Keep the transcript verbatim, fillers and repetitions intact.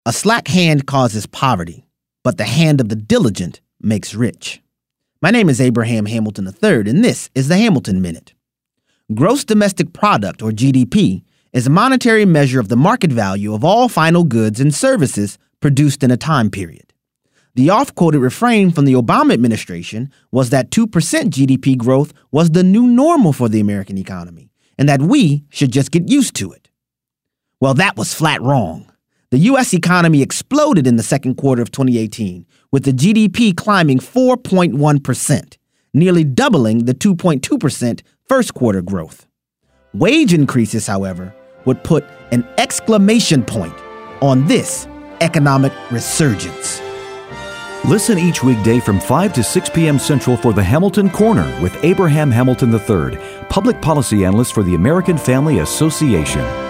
A slack hand causes poverty, but the hand of the diligent makes rich. My name is Abraham Hamilton the third, and this is the Hamilton Minute. Gross domestic product, or G D P, is a monetary measure of the market value of all final goods and services produced in a time period. The oft-quoted refrain from the Obama administration was that two percent G D P growth was the new normal for the American economy, and that we should just get used to it. Well, that was flat wrong. The U S economy exploded in the second quarter of twenty eighteen, with the G D P climbing four point one percent, nearly doubling the two point two percent first quarter growth. Wage increases, however, would put an exclamation point on this economic resurgence. Listen each weekday from five to six p.m. Central for the Hamilton Corner with Abraham Hamilton the third, public policy analyst for the American Family Association.